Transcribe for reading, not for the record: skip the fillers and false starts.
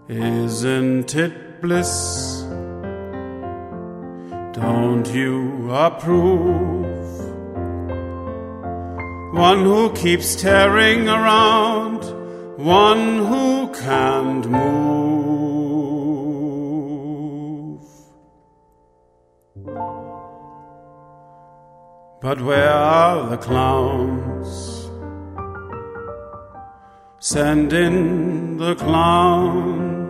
Isn't it bliss? Don't you approve? One who keeps staring around, one who can't move. But where are the clowns? Send in the clowns.